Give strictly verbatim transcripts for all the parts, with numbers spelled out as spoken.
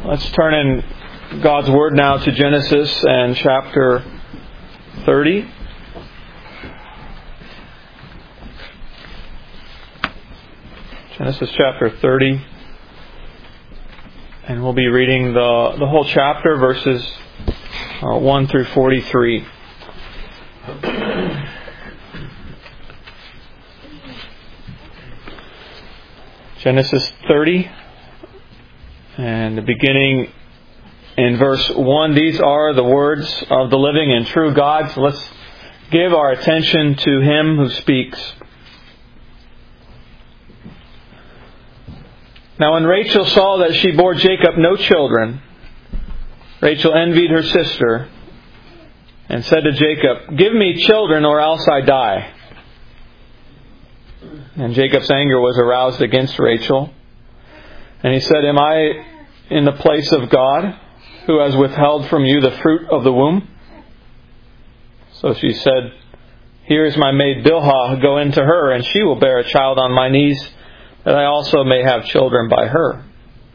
Let's turn in God's Word now to Genesis and chapter thirty. Genesis chapter thirty. And we'll be reading the, the whole chapter, verses uh, one through forty-three. Genesis thirty. And beginning in verse one, these are the words of the living and true God. So let's give our attention to Him who speaks. Now when Rachel saw that she bore Jacob no children, Rachel envied her sister and said to Jacob, "Give me children or else I die." And Jacob's anger was aroused against Rachel. And he said, "Am I in the place of God, who has withheld from you the fruit of the womb?" So she said, "Here is my maid Bilhah, go in to her, and she will bear a child on my knees, that I also may have children by her."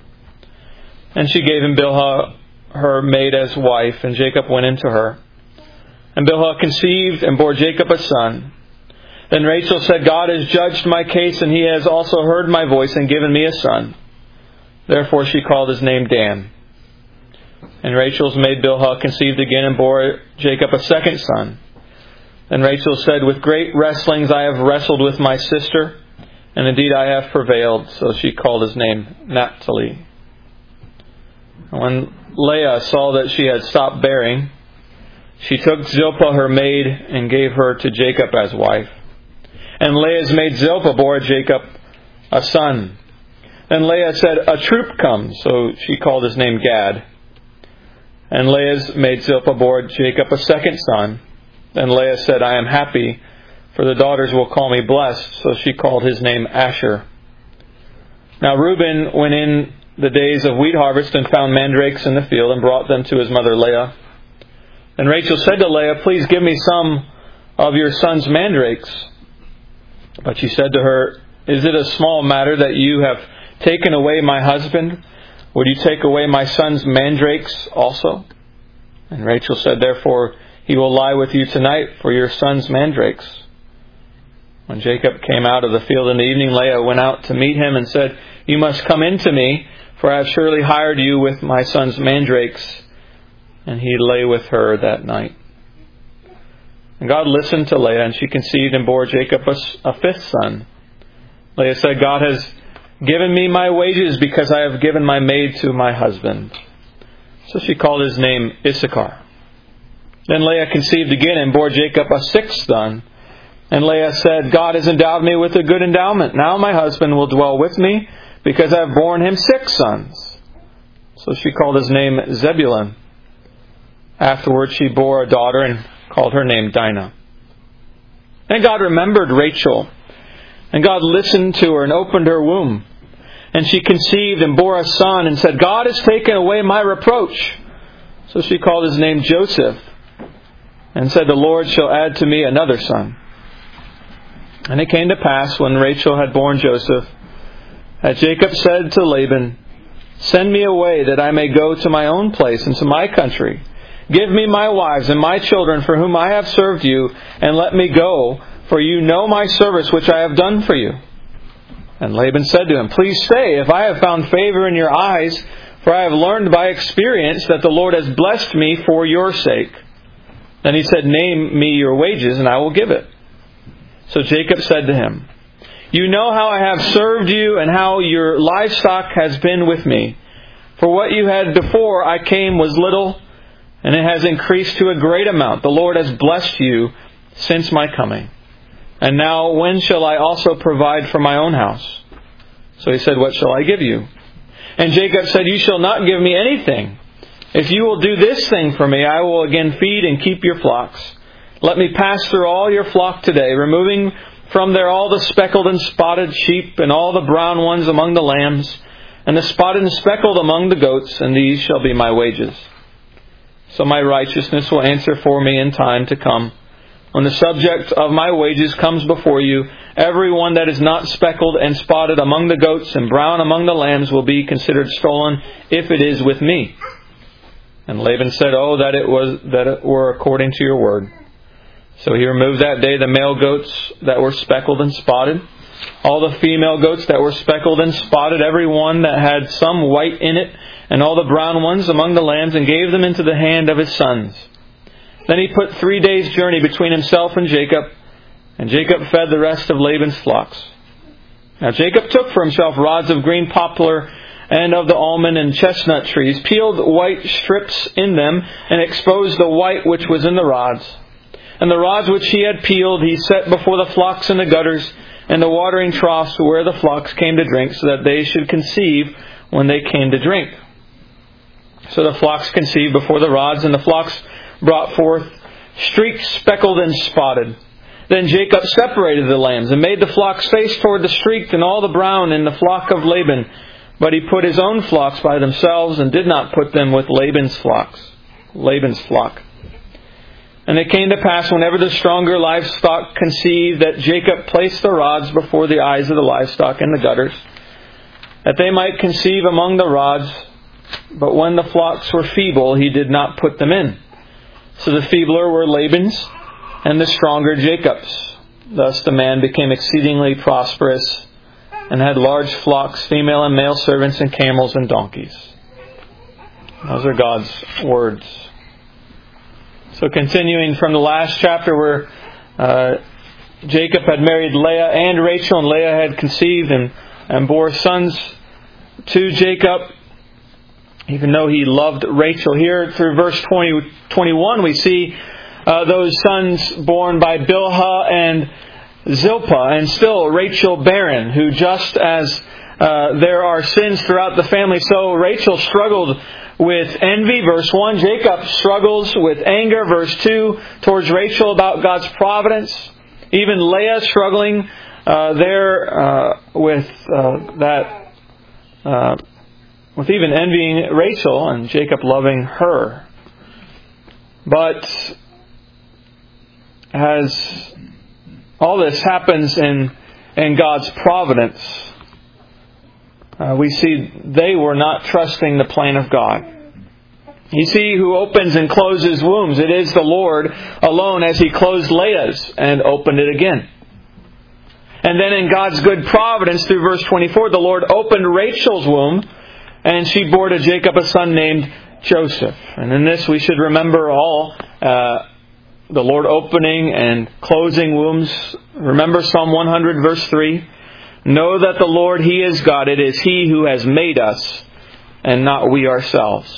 And she gave him Bilhah, her maid, as wife, and Jacob went in to her. And Bilhah conceived and bore Jacob a son. Then Rachel said, "God has judged my case, and He has also heard my voice and given me a son." Therefore she called his name Dan. And Rachel's maid Bilhah conceived again and bore Jacob a second son. Then Rachel said, "With great wrestlings I have wrestled with my sister, and indeed I have prevailed." So she called his name Naphtali. And when Leah saw that she had stopped bearing, she took Zilpah her maid and gave her to Jacob as wife. And Leah's maid Zilpah bore Jacob a son. Then Leah said, "A troop comes." So she called his name Gad. And Leah's maid Zilpah bore Jacob a second son. Then Leah said, "I am happy, for the daughters will call me blessed." So she called his name Asher. Now Reuben went in the days of wheat harvest and found mandrakes in the field and brought them to his mother Leah. And Rachel said to Leah, "Please give me some of your son's mandrakes." But she said to her, "Is it a small matter that you have taken away my husband? Would you take away my son's mandrakes also?" And Rachel said, "Therefore he will lie with you tonight for your son's mandrakes." When Jacob came out of the field in the evening, Leah went out to meet him and said, "You must come in to me, for I have surely hired you with my son's mandrakes." And he lay with her that night. And God listened to Leah, and she conceived and bore Jacob a, a fifth son. Leah said, "God has given me my wages, because I have given my maid to my husband." So she called his name Issachar. Then Leah conceived again and bore Jacob a sixth son. And Leah said, "God has endowed me with a good endowment. Now my husband will dwell with me, because I have borne him six sons." So she called his name Zebulun. Afterwards she bore a daughter and called her name Dinah. Then God remembered Rachel, and God listened to her and opened her womb. And she conceived and bore a son and said, "God has taken away my reproach." So she called his name Joseph and said, "The Lord shall add to me another son." And it came to pass, when Rachel had borne Joseph, that Jacob said to Laban, "Send me away, that I may go to my own place and to my country. Give me my wives and my children, for whom I have served you, and let me go, for you know my service which I have done for you." And Laban said to him, "Please stay, if I have found favor in your eyes, for I have learned by experience that the Lord has blessed me for your sake." Then he said, "Name me your wages, and I will give it." So Jacob said to him, "You know how I have served you, and how your livestock has been with me. For what you had before I came was little, and it has increased to a great amount. The Lord has blessed you since my coming. And now when shall I also provide for my own house?" So he said, "What shall I give you?" And Jacob said, "You shall not give me anything. If you will do this thing for me, I will again feed and keep your flocks. Let me pass through all your flock today, removing from there all the speckled and spotted sheep, and all the brown ones among the lambs, and the spotted and speckled among the goats, and these shall be my wages. So my righteousness will answer for me in time to come, when the subject of my wages comes before you, every one that is not speckled and spotted among the goats and brown among the lambs will be considered stolen if it is with me. And Laban said, Oh, that it was that it were according to your word. So he removed that day the male goats that were speckled and spotted, all the female goats that were speckled and spotted, every one that had some white in it, and all the brown ones among the lambs, and gave them into the hand of his sons. Then he put three days' journey between himself and Jacob, and Jacob fed the rest of Laban's flocks. Now Jacob took for himself rods of green poplar and of the almond and chestnut trees, peeled white strips in them, and exposed the white which was in the rods. And the rods which he had peeled he set before the flocks in the gutters and the watering troughs where the flocks came to drink, so that they should conceive when they came to drink. So the flocks conceived before the rods, and the flocks brought forth streaked, speckled, and spotted. Then Jacob separated the lambs, and made the flocks face toward the streaked and all the brown in the flock of Laban. But he put his own flocks by themselves, and did not put them with Laban's flocks, Laban's flock. And it came to pass, whenever the stronger livestock conceived, that Jacob placed the rods before the eyes of the livestock in the gutters, that they might conceive among the rods. But when the flocks were feeble, he did not put them in. So the feebler were Laban's, and the stronger Jacob's. Thus the man became exceedingly prosperous, and had large flocks, female and male servants, and camels and donkeys. Those are God's words. So continuing from the last chapter, where uh, Jacob had married Leah and Rachel, and Leah had conceived and, and bore sons to Jacob, even though he loved Rachel. Here through verse twenty, twenty-one, we see uh, those sons born by Bilhah and Zilpah, and still Rachel barren, who just as uh, there are sins throughout the family, so Rachel struggled with envy, verse one. Jacob struggles with anger, verse two, towards Rachel about God's providence. Even Leah struggling uh, there uh, with uh, that, uh, with even envying Rachel, and Jacob loving her. But as all this happens in in God's providence, Uh, we see they were not trusting the plan of God. You see, who opens and closes wombs? It is the Lord alone, as He closed Leah's and opened it again. And then in God's good providence, through verse twenty-four, the Lord opened Rachel's womb, and she bore to Jacob a son named Joseph. And in this we should remember all uh, the Lord opening and closing wombs. Remember Psalm one hundred, verse three. Know that the Lord, He is God. It is He who has made us, and not we ourselves.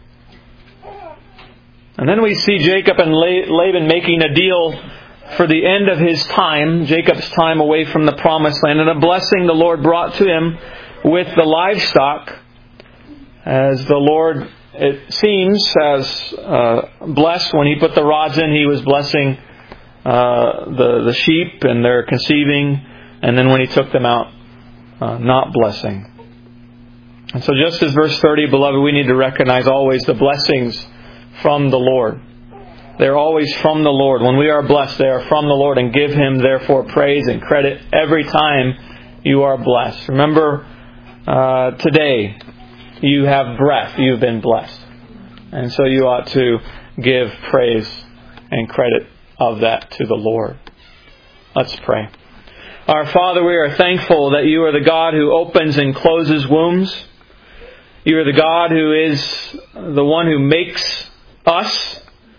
And then we see Jacob and Laban making a deal for the end of his time, Jacob's time away from the promised land, and a blessing the Lord brought to him with the livestock, as the Lord, it seems, has uh, blessed. When He put the rods in, He was blessing uh, the, the sheep and their conceiving. And then when He took them out, uh, not blessing. And so just as verse thirty, beloved, we need to recognize always the blessings from the Lord. They're always from the Lord. When we are blessed, they are from the Lord, and give Him therefore praise and credit every time you are blessed. Remember, uh, today you have breath. You've been blessed. And so you ought to give praise and credit of that to the Lord. Let's pray. Our Father, we are thankful that You are the God who opens and closes wombs. You are the God who is the one who makes us.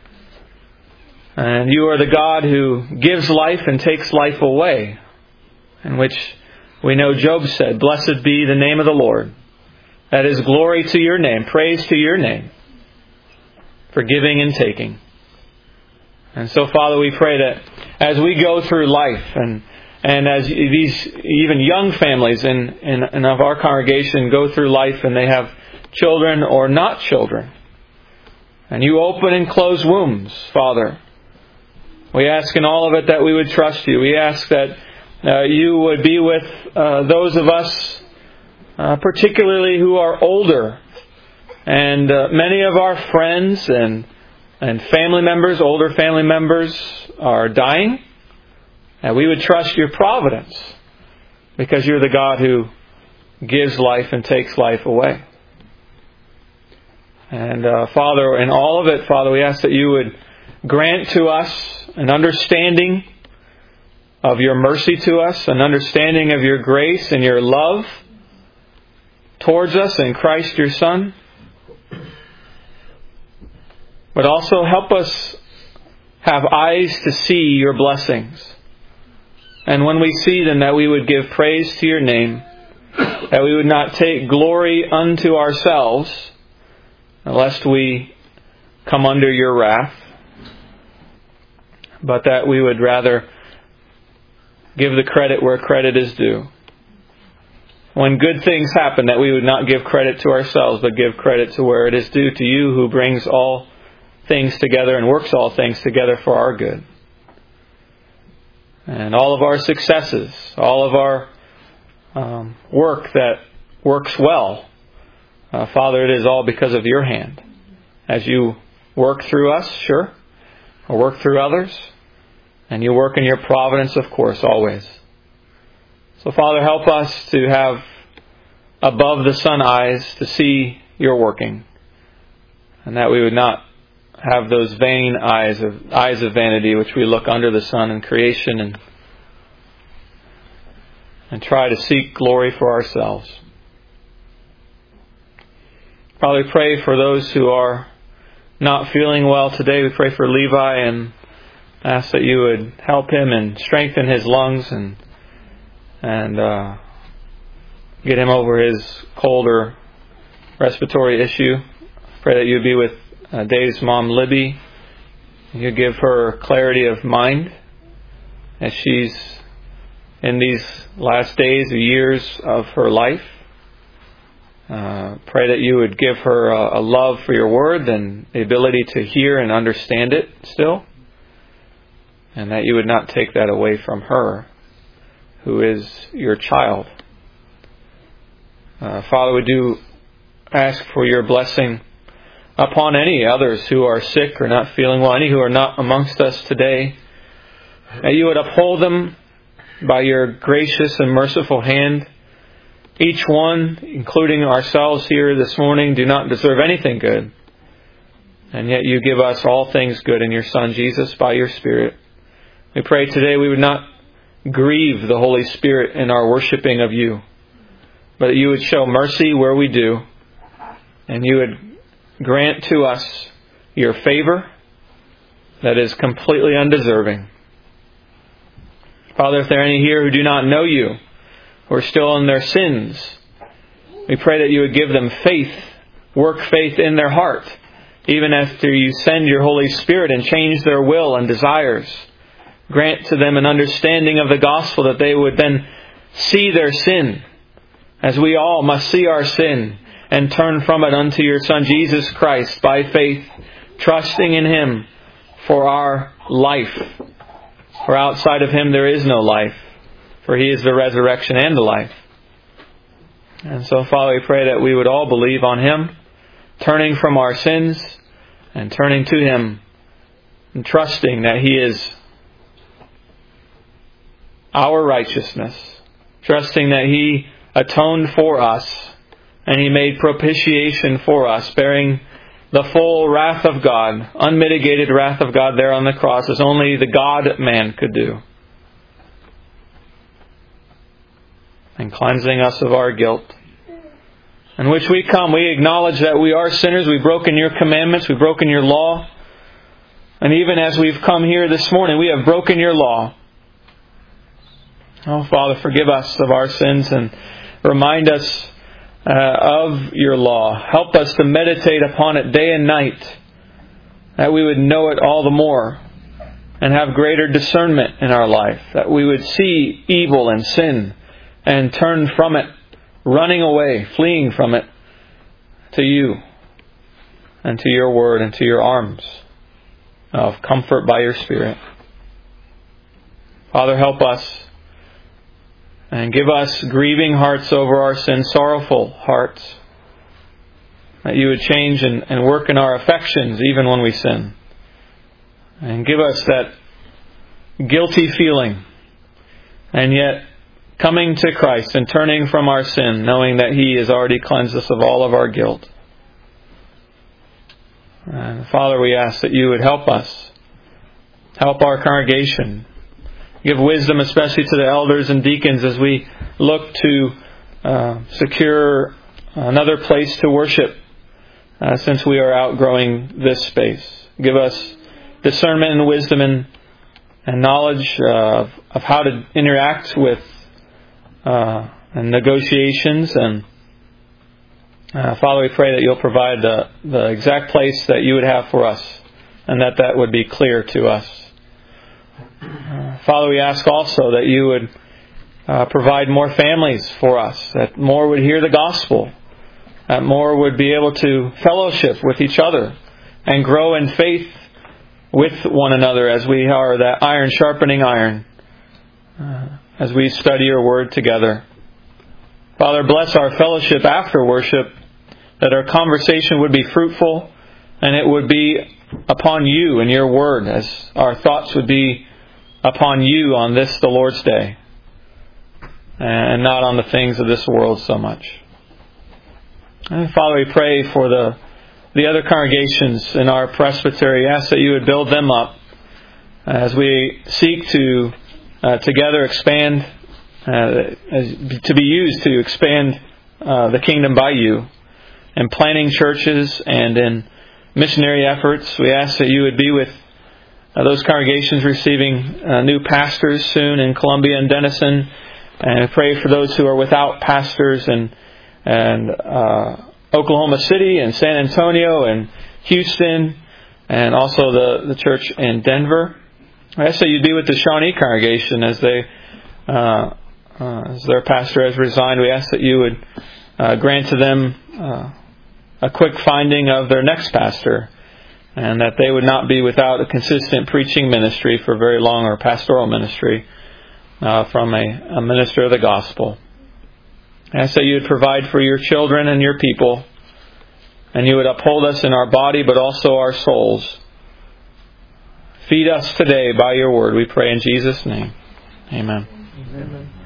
And You are the God who gives life and takes life away. In which we know Job said, Blessed be the name of the Lord. That is glory to Your name, praise to Your name, for giving and taking. And so, Father, we pray that as we go through life, and And as these even young families in, in, in of our congregation go through life, and they have children or not children, and You open and close wombs, Father, we ask in all of it that we would trust You. We ask that uh, You would be with uh, those of us, uh, particularly who are older, and uh, many of our friends and and family members, older family members, are dying. That we would trust your providence, because you're the God who gives life and takes life away. And uh, Father, in all of it, Father, we ask that you would grant to us an understanding of your mercy to us, an understanding of your grace and your love towards us in Christ your Son. But also help us have eyes to see your blessings. And when we see them, that we would give praise to your name, that we would not take glory unto ourselves, lest we come under your wrath, but that we would rather give the credit where credit is due. When good things happen, that we would not give credit to ourselves, but give credit to where it is due, to you who brings all things together and works all things together for our good. And all of our successes, all of our um, work that works well, uh, Father, it is all because of your hand. As you work through us, sure, or work through others, and you work in your providence, of course, always. So, Father, help us to have above the sun eyes to see your working, and that we would not have those vain eyes of eyes of vanity which we look under the sun in creation and and try to seek glory for ourselves. Father, we pray for those who are not feeling well today. We pray for Levi and ask that you would help him and strengthen his lungs and and uh, get him over his cold or respiratory issue. Pray that you would be with uh, Dave's mom, Libby. You give her clarity of mind as she's in these last days or years of her life. Uh, pray that you would give her a, a love for your word and the ability to hear and understand it still. And that you would not take that away from her, who is your child. Uh, Father, we do ask for your blessing upon any others who are sick or not feeling well, any who are not amongst us today. That you would uphold them by your gracious and merciful hand. Each one, including ourselves here this morning, do not deserve anything good. And yet you give us all things good in your Son, Jesus, by your Spirit. We pray today we would not grieve the Holy Spirit in our worshiping of you, but that you would show mercy where we do, and you would grant to us your favor that is completely undeserving. Father, if there are any here who do not know you, who are still in their sins, we pray that you would give them faith, work faith in their heart, even after you send your Holy Spirit and change their will and desires. Grant to them an understanding of the gospel, that they would then see their sin, as we all must see our sin, and turn from it unto your Son Jesus Christ by faith, trusting in Him for our life. For outside of Him there is no life, for He is the resurrection and the life. And so, Father, we pray that we would all believe on Him, turning from our sins and turning to Him, and trusting that He is our righteousness, trusting that He atoned for us and He made propitiation for us, bearing the full wrath of God, unmitigated wrath of God there on the cross, as only the God-man could do, and cleansing us of our guilt. In which we come, we acknowledge that we are sinners, we've broken your commandments, we've broken your law, and even as we've come here this morning, we have broken your law. Oh, Father, forgive us of our sins and remind us uh, of your law. Help us to meditate upon it day and night, that we would know it all the more and have greater discernment in our life, that we would see evil and sin and turn from it, running away, fleeing from it to you and to your word and to your arms of comfort by your Spirit. Father, help us. And give us grieving hearts over our sin, sorrowful hearts, that you would change and, and work in our affections even when we sin. And give us that guilty feeling and yet coming to Christ and turning from our sin, knowing that He has already cleansed us of all of our guilt. And Father, we ask that You would help us, help our congregation, give wisdom especially to the elders and deacons as we look to uh, secure another place to worship uh, since we are outgrowing this space. Give us discernment and wisdom and, and knowledge uh, of, of how to interact with uh, and negotiations. And uh, Father, we pray that You'll provide the, the exact place that You would have for us, and that that would be clear to us. Uh, Father, we ask also that You would uh, provide more families for us, that more would hear the gospel, that more would be able to fellowship with each other and grow in faith with one another as we are that iron sharpening iron, uh, as we study Your word together. Father, bless our fellowship after worship, that our conversation would be fruitful and it would be upon You and Your word, as our thoughts would be upon You on this, the Lord's Day, and not on the things of this world so much. And Father, we pray for the the other congregations in our presbytery. Ask that You would build them up as we seek to uh, together expand, uh, as, to be used to expand uh, the kingdom by You, in planting churches and in missionary efforts. We ask that You would be with uh, those congregations receiving uh, new pastors soon in Columbia and Denison, and pray for those who are without pastors and and uh, Oklahoma City and San Antonio and Houston, and also the, the church in Denver. I ask that You'd be with the Shawnee congregation as they uh, uh, as their pastor has resigned. We ask that You would uh, grant to them uh, a quick finding of their next pastor, and that they would not be without a consistent preaching ministry for very long, or pastoral ministry uh, from a, a minister of the gospel. I ask that You would provide for Your children and Your people, and You would uphold us in our body but also our souls. Feed us today by Your word, we pray in Jesus' name. Amen. Amen.